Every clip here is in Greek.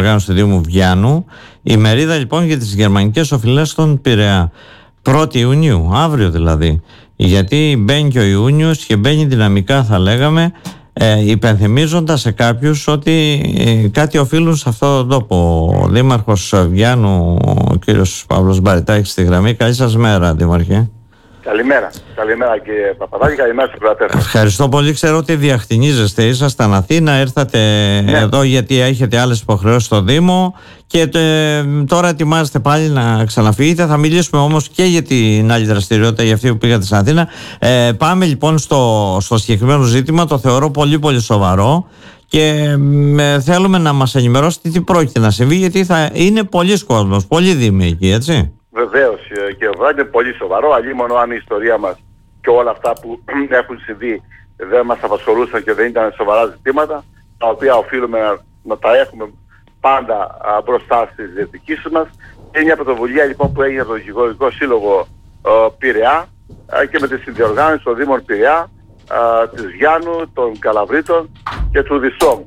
οργάνωση του Δήμου Βιάννου, η μερίδα λοιπόν για τις γερμανικές οφειλές στον Πειραιά. 1η Ιουνίου, αύριο δηλαδή. Γιατί μπαίνει και ο Ιούνιος και μπαίνει δυναμικά, θα λέγαμε, υπενθυμίζοντας σε κάποιους ότι κάτι οφείλουν σε αυτόν τον τόπο. Ο Δήμαρχος Βιάννου, ο κύριος Παύλος Μπαριτάκης στη γραμμή. Καλή σας μέρα, Δήμαρχε. Καλημέρα. Καλημέρα κύριε Παπαδάκη, καλημέρα στους κρατές. Ευχαριστώ πολύ. Ξέρω ότι διαχτινίζεστε. Ήσασταν Αθήνα, ήρθατε εδώ γιατί έχετε άλλες υποχρεώσεις στο Δήμο και τώρα ετοιμάζεστε πάλι να ξαναφύγετε. Θα μιλήσουμε όμως και για την άλλη δραστηριότητα, για αυτή που πήγατε στην Αθήνα. Πάμε λοιπόν στο συγκεκριμένο ζήτημα. Το θεωρώ πολύ πολύ σοβαρό και θέλουμε να μας ενημερώσετε τι πρόκειται να συμβεί, γιατί θα είναι πολλοί κόσμος, πολλοί δήμοι εκεί, έτσι. Βεβαίως και εδώ είναι πολύ σοβαρό, αλλήμωνο αν η ιστορία μας και όλα αυτά που έχουν συμβεί δεν μας απασχολούσαν και δεν ήταν σοβαρά ζητήματα, τα οποία οφείλουμε να τα έχουμε πάντα μπροστά στις διεκδικήσεις μας. Είναι μια πρωτοβουλία λοιπόν που έγινε από το Δικηγορικό Σύλλογο Πειραιά και με τη συνδιοργάνωση των Δήμων Πειραιά, της Βιάνου, των Καλαβρίτων και του Δυσσόμ.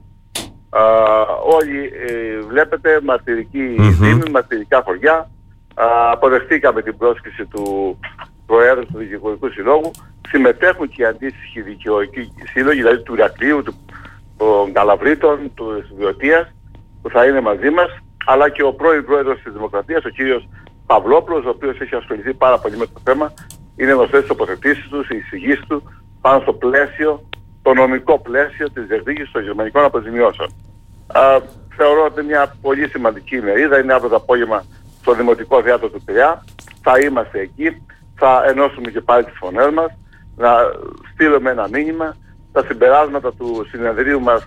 Όλοι βλέπετε μαρτυρικοί δήμοι, μαρτυρικά χωριά. Αποδεχτήκαμε την πρόσκληση του Προέδρου του Δικηγορικού Συλλόγου. Συμμετέχουν και οι αντίστοιχοι δικηγορικοί σύλλογοι, δηλαδή του Ηρακλείου, των Καλαβρίτων, του Βιωτίας, που θα είναι μαζί μας, αλλά και ο πρώην Πρόεδρος της Δημοκρατίας, ο κύριος Παυλόπουλος, ο οποίος έχει ασχοληθεί πάρα πολύ με το θέμα. Είναι γνωστές τις τοποθετήσεις του, οι εισηγήσεις του πάνω στο πλαίσιο, το νομικό πλαίσιο της διεκδίκησης των γερμανικών αποζημιώσεων. Θεωρώ ότι είναι μια πολύ σημαντική ημερίδα. Είναι αύριο το απόγευμα στο Δημοτικό Θέατρο του Πειραιά. Θα είμαστε εκεί, θα ενώσουμε και πάλι τις φωνές μας, να στείλουμε ένα μήνυμα. Τα συμπεράσματα του συνεδρίου μας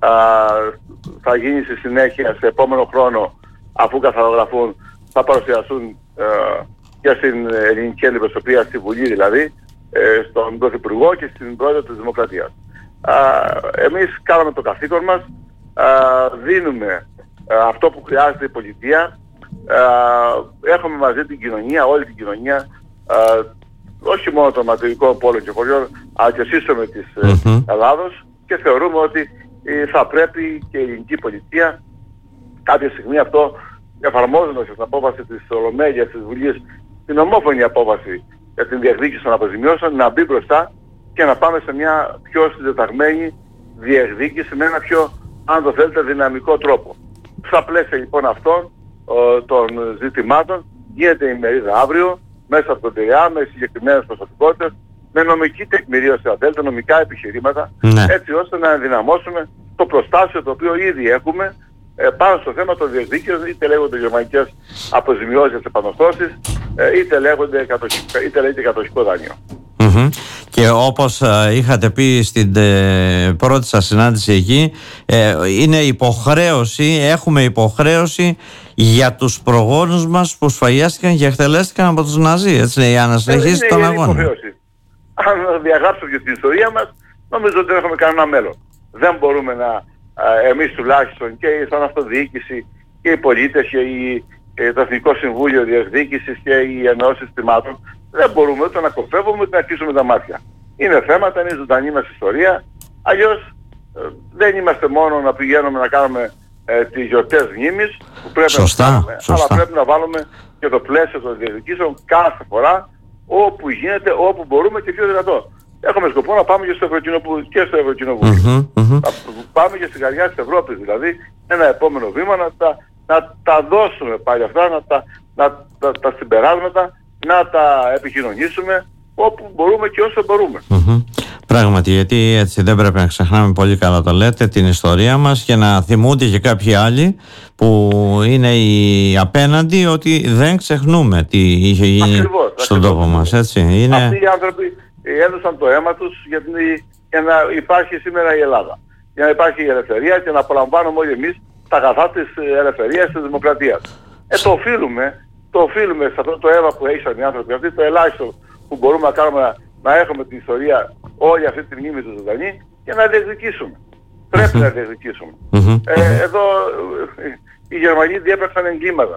θα γίνει στη συνέχεια σε επόμενο χρόνο, αφού καθαρογραφούν, θα παρουσιαστούν και στην ελληνική αντιπροσωπεία, στη Βουλή δηλαδή, στον Πρωθυπουργό και στην Πρόεδρο της Δημοκρατίας. Εμείς κάναμε το καθήκον μας, δίνουμε αυτό που χρειάζεται η πολιτεία. Έχουμε μαζί την κοινωνία, όλη την κοινωνία, όχι μόνο των μαρτυρικών πόλων και χωριών, αλλά και σύστομε της Ελλάδος, και θεωρούμε ότι θα πρέπει και η ελληνική πολιτεία κάποια στιγμή αυτό, εφαρμόζοντας την απόφαση της Ολομέλειας της Βουλής, την ομόφωνη απόφαση για την διεκδίκηση των αποζημιώσεων, να μπει μπροστά και να πάμε σε μια πιο συντεταγμένη διεκδίκηση με ένα πιο, αν το θέλετε, δυναμικό τρόπο. Στα πλαίσια λοιπόν αυτών των ζητημάτων γίνεται η ημερίδα αύριο μέσα από τον Πειραιά, με συγκεκριμένες προσωπικότητες, με νομική τεκμηρίωση, αν θέλετε, νομικά επιχειρήματα, έτσι ώστε να ενδυναμώσουμε το προστάσιο το οποίο ήδη έχουμε πάνω στο θέμα των διεκδίκησεων, είτε λέγονται γερμανικές αποζημιώσεις επανορθώσεις, είτε λέγεται κατοχικό δάνειο. Και όπως είχατε πει στην πρώτη σας συνάντηση εκεί, είναι υποχρέωση, έχουμε υποχρέωση για τους προγόνους μας που σφαγιάστηκαν και εκτελέστηκαν από τους Ναζί, έτσι, για να συνεχίσει τον αγώνα. Αν διαγράψουμε και την ιστορία μας, νομίζω ότι δεν έχουμε κανένα μέλλον. Δεν μπορούμε να, εμείς τουλάχιστον και σαν αυτοδιοίκηση και οι πολίτες και το Εθνικό Συμβούλιο Διεκδίκησης και οι ενώσεις θυμάτων, δεν μπορούμε ούτε να κοφεύουμε ούτε να κλείσουμε τα μάτια. Είναι θέματα, είναι ζωντανή μας ιστορία, αλλιώς δεν είμαστε μόνο να πηγαίνουμε να κάνουμε τις γιορτές μνήμης που πρέπει να κάνουμε, αλλά πρέπει να βάλουμε και το πλαίσιο των διεκδικήσεων κάθε φορά, όπου γίνεται, όπου μπορούμε και πιο δυνατό. Έχουμε σκοπό να πάμε και στο Ευρωκοινοβούλιο. Πάμε και στην καρδιά της Ευρώπης, δηλαδή ένα επόμενο βήμα να τα δώσουμε πάλι αυτά, τα συμπεράσματα, να τα επικοινωνήσουμε όπου μπορούμε και όσο μπορούμε. Πράγματι, γιατί έτσι δεν πρέπει να ξεχνάμε, πολύ καλά το λέτε, την ιστορία μας και να θυμούνται και κάποιοι άλλοι που είναι οι απέναντι ότι δεν ξεχνούμε τι είχε γίνει στον τόπο μας. Έτσι. Αυτοί οι άνθρωποι έδωσαν το αίμα τους για να υπάρχει σήμερα η Ελλάδα. Για να υπάρχει η ελευθερία και να απολαμβάνουμε όλοι εμείς τα αγαθά της ελευθερίας, της δημοκρατίας. Το οφείλουμε σε αυτό το αίμα που έχησαν οι άνθρωποι αυτοί, το ελάχιστο που μπορούμε να κάνουμε, να έχουμε την ιστορία όλη αυτή τη μνήμη του ζωντανή και να διεκδικήσουμε. Πρέπει να διεκδικήσουμε. Εδώ οι Γερμανοί διέπραξαν εγκλήματα.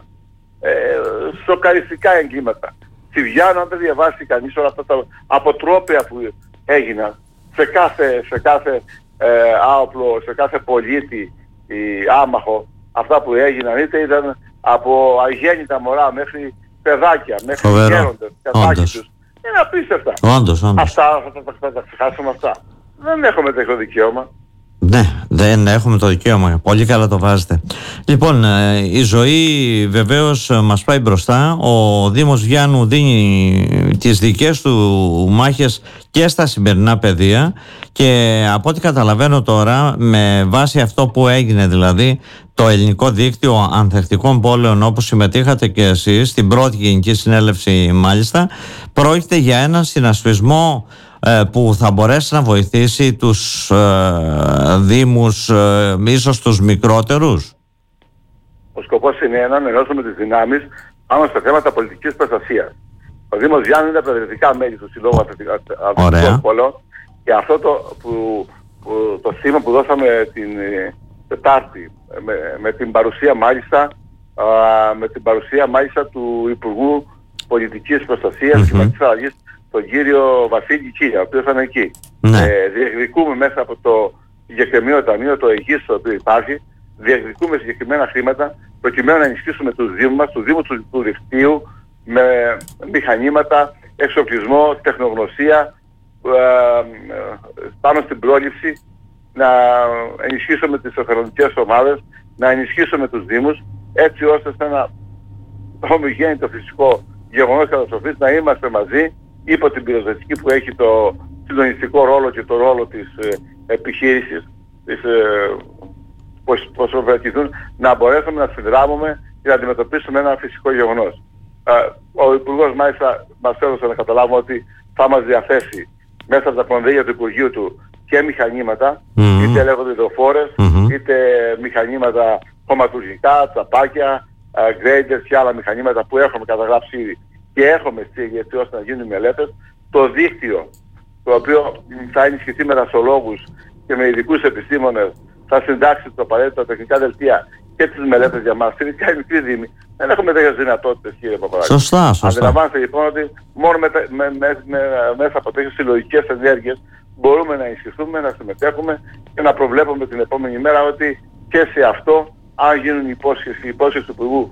Σοκαριστικά εγκλήματα. Στη Βιάνου, αν δεν διαβάσει κανείς όλα αυτά τα αποτρόπαια που έγιναν σε κάθε άοπλο, σε κάθε πολίτη άμαχο, αυτά που έγιναν, είτε ήταν από αγέννητα μωρά μέχρι παιδάκια, μέχρι γέροντες, κατάκοι τους. Είναι απίστευτα. Όντως. Αυτά θα τα ξεχάσουμε αυτά. Δεν έχουμε τέτοιο δικαίωμα. Ναι, δεν έχουμε το δικαίωμα. Πολύ καλά το βάζετε. Λοιπόν, η ζωή βεβαίως μας πάει μπροστά. Ο Δήμος Γιάννου δίνει τις δικές του μάχες και στα σημερινά παιδεία, και από ό,τι καταλαβαίνω τώρα, με βάση αυτό που έγινε, δηλαδή το ελληνικό δίκτυο ανθεκτικών πόλεων, όπως συμμετείχατε και εσείς στην πρώτη γενική συνέλευση μάλιστα, πρόκειται για έναν συνασπισμό που θα μπορέσει να βοηθήσει τους δήμους, ίσως τους μικρότερους. Ο σκοπός είναι να ενώσουμε τις δυνάμεις πάνω στα θέματα πολιτικής προστασίας. Ο Δήμος Γιάννου είναι προεδρευτικά μέλη του Συλλόγου Ανθεκτικών Πόλεων, και αυτό το σήμα που δώσαμε την Τετάρτη με την παρουσία μάλιστα του Υπουργού Πολιτικής Προστασίας και Κοινωνικής Αλλαγής, τον κύριο Βασίλη Κίλια, ο οποίος ήταν εκεί. Διεκδικούμε μέσα από το συγκεκριμένο ταμείο, το ΕΓΙΣ το οποίο υπάρχει, διεκδικούμε συγκεκριμένα χρήματα προκειμένου να ενισχύσουμε τους Δήμους μας, τους Δήμους του δικτύου, με μηχανήματα, εξοπλισμό, τεχνογνωσία, πάνω στην πρόληψη, να ενισχύσουμε τις εθελοντικές ομάδες, να ενισχύσουμε τους Δήμους, έτσι ώστε σε ένα ομογέννητο φυσικό γεγονός καταστροφής να είμαστε μαζί υπό την πυροσβεστική που έχει το συντονιστικό ρόλο και το ρόλο της επιχείρησης, πώς προβρατηθούν, να μπορέσουμε να συνδράμουμε και να αντιμετωπίσουμε ένα φυσικό γεγονός. Ο Υπουργός μάλιστα μας έδωσε να καταλάβουμε ότι θα μας διαθέσει μέσα από τα κονδύλια του Υπουργείου του και μηχανήματα, είτε λέγονται υδροφόρες, είτε μηχανήματα χωματουργικά, τσαπάκια, γκρέιντερς και άλλα μηχανήματα που έχουμε καταγράψει ήδη και έχουμε στείλει έτσι ώστε να γίνουν μελέτες. Το δίκτυο, το οποίο θα ενισχυθεί με δασολόγους και με ειδικούς επιστήμονες, θα συντάξει το απαραίτητο τεχνικά δελτία και τις μελέτες για μας. Ειδικά οι μικροί δήμοι δεν έχουμε τέτοιες δυνατότητες, κύριε Παπαδάκη. Σωστά. Αντιλαμβάνεστε λοιπόν ότι μόνο μέσα από τέτοιες συλλογικές ενέργειες μπορούμε να ενισχυθούμε, να συμμετέχουμε και να προβλέπουμε την επόμενη μέρα ότι και σε αυτό, αν γίνουν η υπόσχεση του Υπουργού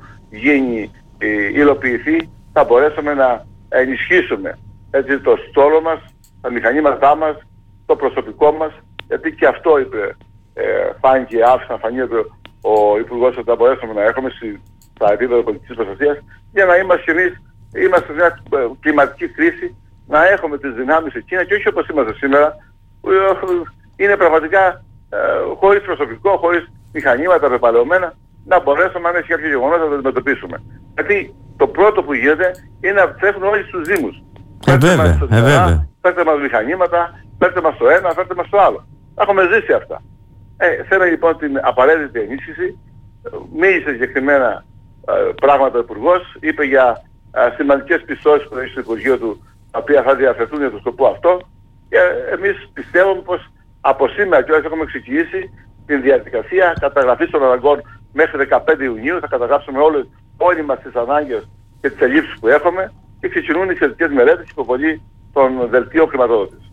υλοποιηθεί, θα μπορέσουμε να ενισχύσουμε έτσι, το στόλο μας, τα μηχανήματά μας, το προσωπικό μας, γιατί και αυτό είπε, φάνηκε, άφησε να φανεί ο Υπουργός, ότι θα μπορέσουμε να έχουμε στα επίπεδα πολιτικής προστασίας, για να είμαστε εμείς, είμαστε σε μια κλιματική κρίση, να έχουμε τις δυνάμεις εκείνα και όχι όπως είμαστε σήμερα, που είναι πραγματικά χωρίς προσωπικό, χωρίς μηχανήματα πεπαλαιωμένα, να μπορέσουμε αν έχει κάποιο γεγονός να το αντιμετωπίσουμε. Γιατί το πρώτο που γίνεται είναι να φέρουν όλοι στους Δήμους. Φέρτε μας μηχανήματα, φέρτε μας το ένα, φέρτε μας το άλλο. Έχουμε ζήσει αυτά. Θέλει λοιπόν την απαραίτητη ενίσχυση. Μίλησε συγκεκριμένα πράγματα ο Υπουργός, είπε για σημαντικές πιστώσεις που έχει στο Υπουργείο του, τα οποία θα διαθεθούν για το σκοπό αυτό, και εμείς πιστεύουμε πως από σήμερα κιόλας έχουμε ξεκινήσει την διαδικασία καταγραφής των αναγκών μέχρι 15 Ιουνίου. Θα καταγράψουμε όλοι μας τις ανάγκες και τις ελλείψεις που έχουμε και ξεκινούν οι σχετικές μελέτες και υποβολή των δελτίων χρηματοδότησης.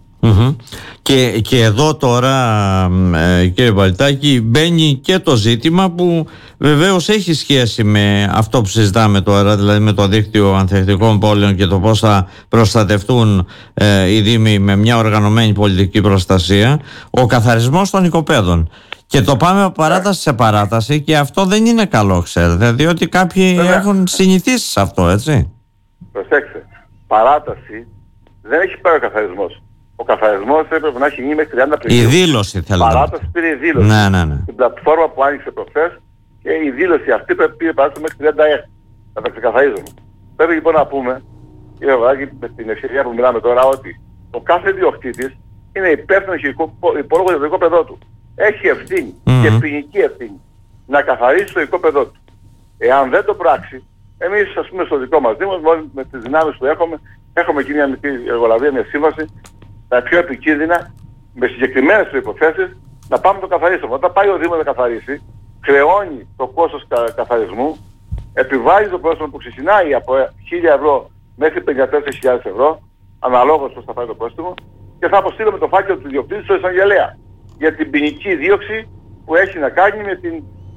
Και εδώ τώρα, κύριε Παλιτάκη, μπαίνει και το ζήτημα που βεβαίως έχει σχέση με αυτό που συζητάμε τώρα, δηλαδή με το δίκτυο ανθεκτικών πόλεων και το πώς θα προστατευτούν οι Δήμοι με μια οργανωμένη πολιτική προστασία, ο καθαρισμός των οικοπαίδων. Και το πάμε από παράταση σε παράταση, και αυτό δεν είναι καλό, ξέρετε, διότι κάποιοι έχουν συνηθίσει σε αυτό, έτσι. Προσέξτε, παράταση δεν έχει πάρει ο καθαρισμός. Ο καθαρισμός έπρεπε να έχει γίνει μέχρι 30 Απριλίου. Η δήλωση θέλετε. Παράταση πήρε η δήλωση. Ναι. Την πλατφόρμα που άνοιξε προχθές, και η δήλωση αυτή πήρε παράταση μέχρι 36. Θα τα ξεκαθαρίζουμε. Πρέπει λοιπόν να πούμε, κύριε Βαγάκη, με την ευκαιρία που μιλάμε τώρα, ότι ο κάθε διοκτήτης είναι υπεύθυνος και υπόλογος για το οικόπεδό του. Έχει ευθύνη και ποινική ευθύνη να καθαρίσει το οικόπεδό του. Εάν δεν το πράξει, εμείς ας πούμε στο δικό μας Δήμο, με τις δυνάμεις που έχουμε εκεί μια μικρή εργολαβία, μια σύμβαση, τα πιο επικίνδυνα, με συγκεκριμένες προϋποθέσεις, να πάμε να το καθαρίσουμε. Όταν πάει ο Δήμος να καθαρίσει, χρεώνει το κόστος καθαρισμού, επιβάλλει το πρόστιμο που ξεκινάει από 1.000 ευρώ μέχρι 54.000 ευρώ, αναλόγως πώς θα πάει το πρόστιμο, και θα αποστείλουμε το φάκελο του ιδιοκτήτη στο εισαγγελέα για την ποινική δίωξη που έχει να κάνει με την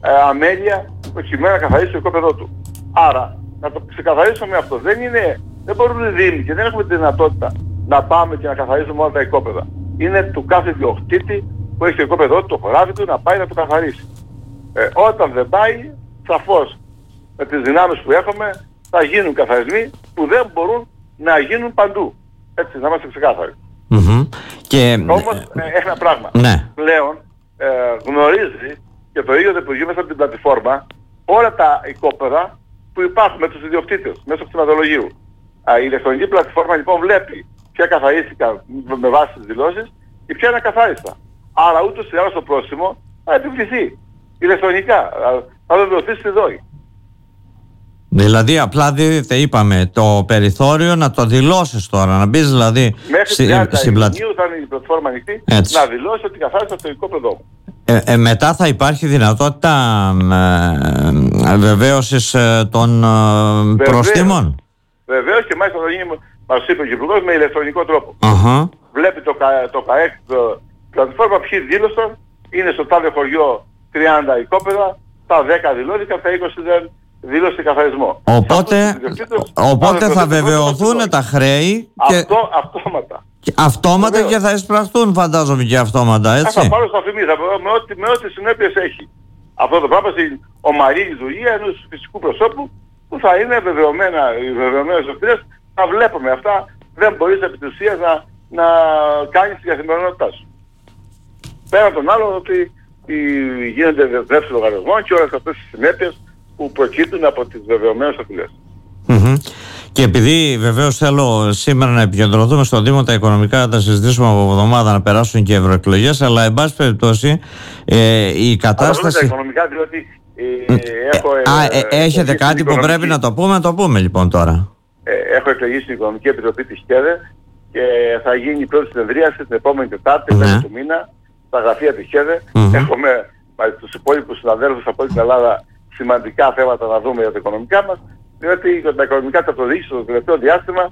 αμέλεια προκειμένου να καθαρίσει το οικόπεδό του. Άρα, να το ξεκαθαρίσουμε αυτό. Δεν μπορούν οι Δήμοι και δεν έχουμε τη δυνατότητα να πάμε και να καθαρίσουμε όλα τα οικόπεδα. Είναι του κάθε ιδιοκτήτη που έχει το οικόπεδό του, το χωράφι του, να πάει να το καθαρίσει. Όταν δεν πάει, σαφώς με τις δυνάμεις που έχουμε θα γίνουν καθαρισμοί που δεν μπορούν να γίνουν παντού. Έτσι, να είμαστε ξεκάθαροι. Όμως ένα πράγμα. Πλέον γνωρίζει και το ίδιο το Υπουργείο μέσα από την πλατφόρμα όλα τα οικόπεδα που υπάρχουν με τους ιδιοκτήτες μέσω του κτηματολογίου. Η ηλεκτρονική πλατφόρμα λοιπόν βλέπει ποια καθαρίστηκαν με βάση τις δηλώσεις και ποια είναι ακαθάριστα. Άρα ούτως ή άλλως το πρόσημο θα επιβληθεί ηλεκτρονικά. Θα βεβαιωθεί στη ΔΟΗ. Δηλαδή απλά δίδεται, είπαμε, το περιθώριο να το δηλώσεις τώρα, να μπεις δηλαδή στην πλατφόρμα. Θα είναι η πλατφόρμα ανοιχτή να δηλώσει ότι καθάρισα το οικόπεδό μου. Μετά θα υπάρχει δυνατότητα βεβαίωσης των προστήμων. Βεβαίως και μάλιστα θα γίνει, μας είπε ο Υπουργός, με ηλεκτρονικό τρόπο. Βλέπει το ΚΑΕΚ, πλατφόρμα, ποιοι δήλωσαν, είναι στο τάδε χωριό 30 οικόπεδα, τα 10 δηλώθηκαν, τα 20 δεν δήλωσε καθαρισμό. Οπότε θα βεβαιωθούν τα χρέη και αυτόματα και θα εισπραχτούν, φαντάζομαι, και αυτόματα, έτσι. Θα πάρω στα φημί, με ό,τι συνέπειες έχει. Αυτό το πράγμα στην ομαλή λειτουργία ενός φυσικού προσώπου που θα είναι βεβαιωμένες ευθύνες. Θα βλέπουμε αυτά, δεν μπορείς επί της ουσίας να κάνεις την καθημερινότητά σου. Πέραν των άλλων ότι γίνεται δεύτερο λογαριασμό και όλες αυτές τις συνέπειες που προκύπτουν από τις βεβαιωμένες απειλές. Και επειδή βεβαίως θέλω σήμερα να επικεντρωθούμε στο Δήμο τα οικονομικά, να τα συζητήσουμε από εβδομάδα, να περάσουν και ευρωεκλογές, αλλά εν πάση περιπτώσει η κατάσταση... Τα οικονομικά, διότι έχετε κάτι που πρέπει να το πούμε λοιπόν τώρα. Έχω εκλεγεί στην Οικονομική Επιτροπή της ΧΕΔΕ και θα γίνει η πρώτη συνεδρίαση την επόμενη Τετάρτη, 5 του μήνα, στα γραφεία της ΧΕΔΕ. Έχουμε μαζί τους υπόλοιπους συναδέλφους από την Ελλάδα σημαντικά θέματα να δούμε για τα οικονομικά μας, διότι τα οικονομικά τα αυτοδιοίκηση στο τελευταίο διάστημα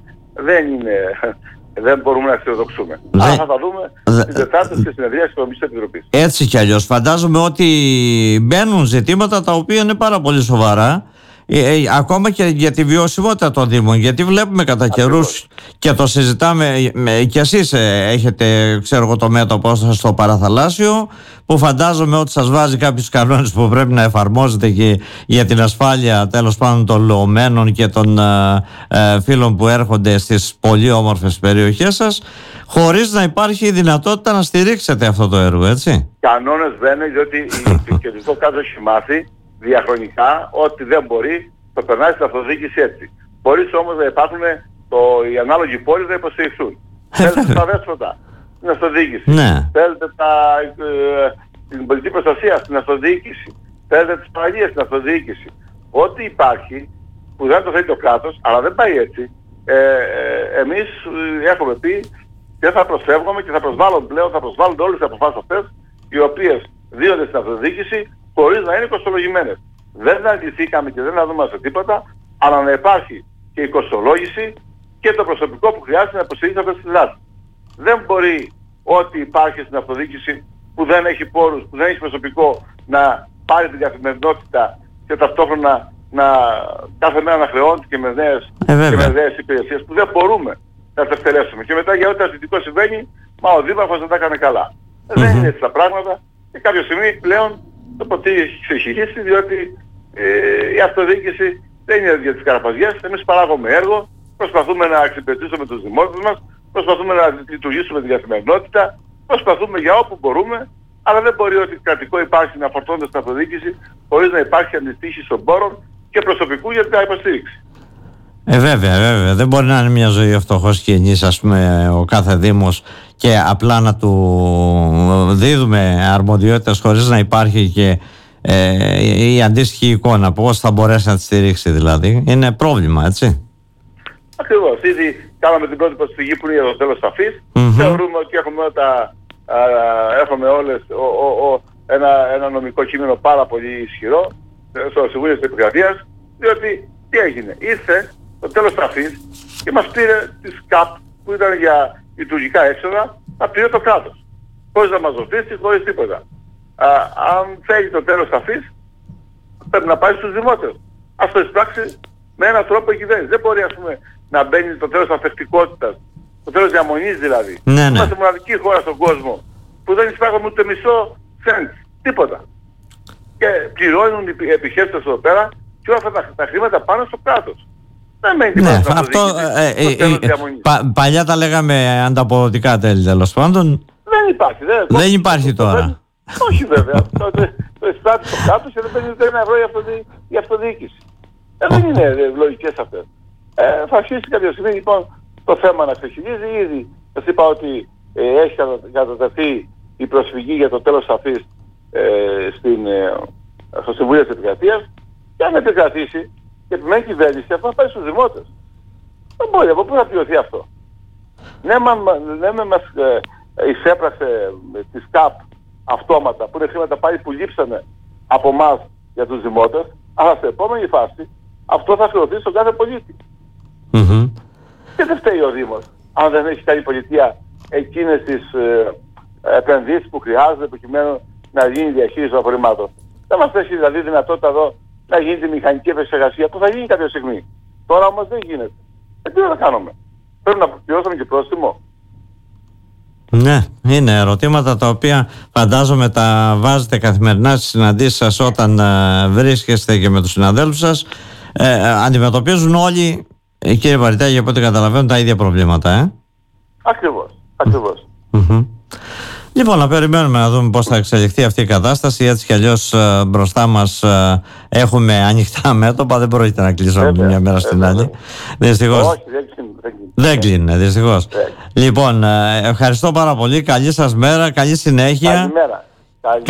δεν μπορούμε να αισιοδοξούμε. Άρα θα τα δούμε την Τετάρτη στη συνεδρία της Οικονομικής Επιτροπής. Έτσι κι αλλιώς φαντάζομαι ότι μπαίνουν ζητήματα τα οποία είναι πάρα πολύ σοβαρά, ακόμα και για τη βιωσιμότητα των Δήμων, γιατί βλέπουμε κατά καιρούς και το συζητάμε και εσείς έχετε, ξέρω εγώ, το μέτωπο σας στο παραθαλάσσιο, που φαντάζομαι ότι σας βάζει κάποιους κανόνες που πρέπει να εφαρμόζετε και για την ασφάλεια, τέλος πάντων, των λεωμένων και των φίλων που έρχονται στις πολύ όμορφες περιοχές σας, χωρίς να υπάρχει η δυνατότητα να στηρίξετε αυτό το έργο, έτσι. Κανόνες μπαίνουν, διότι το κεντρικό κάτω έχει μάθει διαχρονικά ότι δεν μπορεί, το περνάει στην αυτοδιοίκηση έτσι. Μπορεί όμως να υπάρχουν οι ανάλογοι πόροι να υποστηριχθούν. Θέλετε τα δέσποτα στην αυτοδιοίκηση. Θέλετε την πολιτική προστασία στην αυτοδιοίκηση. Θέλετε τις παραλίες στην αυτοδιοίκηση. Ό,τι υπάρχει που δεν το θέλει το κράτος, αλλά δεν πάει έτσι, εμείς έχουμε πει και θα προσφεύγουμε και θα προσβάλλονται όλες τις αποφάσεις αυτές, οι οποίες δίνονται στην αυτοδιοίκηση χωρίς να είναι κοστολογημένες. Δεν αντιληφθήκαμε και δεν δούμε σε τίποτα, αλλά να υπάρχει και η κοστολόγηση και το προσωπικό που χρειάζεται να υποστηρίξει αυτές τις δράσεις. Δεν μπορεί ό,τι υπάρχει στην αυτοδιοίκηση που δεν έχει πόρους, που δεν έχει προσωπικό, να πάρει την καθημερινότητα και ταυτόχρονα κάθε μέρα να χρεώνεται και με νέες υπηρεσίες που δεν μπορούμε να τα εκτελέσουμε. Και μετά για ό,τι αρνητικό συμβαίνει, ο δήμαρχος δεν τα έκανε καλά. Δεν είναι έτσι τα πράγματα και κάποια στιγμή πλέον το ποτήρι έχει ξεχυλήσει, διότι η αυτοδιοίκηση δεν είναι για τις καραπαζιές. Εμείς παράγουμε έργο, προσπαθούμε να εξυπηρετήσουμε τους δημότες μας, προσπαθούμε να λειτουργήσουμε την καθημερινότητα, προσπαθούμε για όπου μπορούμε, αλλά δεν μπορεί ότι κρατικό υπάρχει να φορτώνεται στην αυτοδιοίκηση χωρίς να υπάρχει αντιστοίχηση των πόρων και προσωπικού για την υποστήριξη. Βέβαια. Δεν μπορεί να είναι μια ζωή ο φτωχός και ενής, ας πούμε, ο κάθε δήμος και απλά να του δίδουμε αρμοδιότητες χωρίς να υπάρχει και η αντίστοιχη εικόνα. Πώς θα μπορέσει να τη στηρίξει δηλαδή. Είναι πρόβλημα, έτσι. Ακριβώς. Ήδη κάναμε την πρώτη προσφυγή που είναι για το τέλος ταφής. Θεωρούμε ότι έχουμε όλες ένα νομικό κείμενο πάρα πολύ ισχυρό στο Συμβούλιο της Επικρατείας, διότι τι έγινε. Ήρθε το τέλος ταφής και μας πήρε τις ΚΑΠ που ήταν για λειτουργικά έξοδα, τα πήρε το κράτος. Χωρίς να μας ρωτήσει, χωρίς τίποτα. Αν θέλει το τέλος ταφής, πρέπει να πάει στους δημότες. Ας το εισπράξει με έναν τρόπο κυβέρνηση. Δεν μπορεί, ας πούμε, να μπαίνει το τέλος αφεκτικότητας, το τέλος διαμονής δηλαδή. Ναι. Είμαστε μοναδική χώρα στον κόσμο που δεν εισπράγουμε ούτε μισό σέντ. Τίποτα. Και πληρώνουν οι επιχειρήσεις εδώ πέρα και όλα αυτά τα χρήματα πάνω στο κράτος. Δεν μένει τίποτα στο τέλος διαμονής. Παλιά τα λέγαμε ανταποδοτικά τέλη, τέλος πάντων. Δεν υπάρχει. Δεν υπάρχει τώρα. Όχι βέβαια. Το εισπράττει το κράτος και δεν παίρνει ούτε ένα ευρώ η αυτοδιοίκηση. Δεν είναι λογικές αυτές. Θα αρχίσει κάποια στιγμή λοιπόν το θέμα να ξεχυλίζει ήδη. Σας είπα ότι έχει κατατεθεί η προσφυγή για το τέλος αφής στο Συμβούλιο της Επικρατείας και αν επικρατήσει και επιμένει η κυβέρνηση, αυτό θα πάει στους δημότες. Δεν μπορεί, από πού θα πληρωθεί αυτό. Ναι, μας εισέπραξε τις ΚΑΠ αυτόματα, που είναι χρήματα πάλι που λείψανε από εμάς για τους δημότες, αλλά σε επόμενη φάση αυτό θα χρεωθεί στον κάθε πολίτη. Mm-hmm. Και δεν φταίει ο Δήμος, αν δεν έχει κάνει η πολιτεία εκείνες τις επενδύσεις που χρειάζεται προκειμένου να γίνει η διαχείριση των απορριμμάτων. Δεν μας έχει δηλαδή δυνατότητα εδώ να γίνει τη μηχανική επεξεργασία που θα γίνει κάποια στιγμή. Τώρα όμως δεν γίνεται. Τι θα κάνουμε. Πρέπει να πληρώσουμε και πρόστιμο. Ναι, είναι ερωτήματα τα οποία φαντάζομαι τα βάζετε καθημερινά στις συναντήσεις σας όταν βρίσκεστε και με τους συναδέλφους σας. Αντιμετωπίζουν όλοι, κύριε Βαριτάκη, από ό,τι καταλαβαίνουν, τα ίδια προβλήματα. Ακριβώς. Mm-hmm. Λοιπόν, να περιμένουμε να δούμε πώς θα εξελιχθεί αυτή η κατάσταση. Έτσι κι αλλιώς μπροστά μας έχουμε ανοιχτά μέτωπα. Δεν πρόκειται να κλείσουμε από μια μέρα στην άλλη. Δυστυχώς. Όχι, δεν κλείνει, δυστυχώς. Λοιπόν, ευχαριστώ πάρα πολύ. Καλή σας μέρα, καλή συνέχεια. Καλημέρα.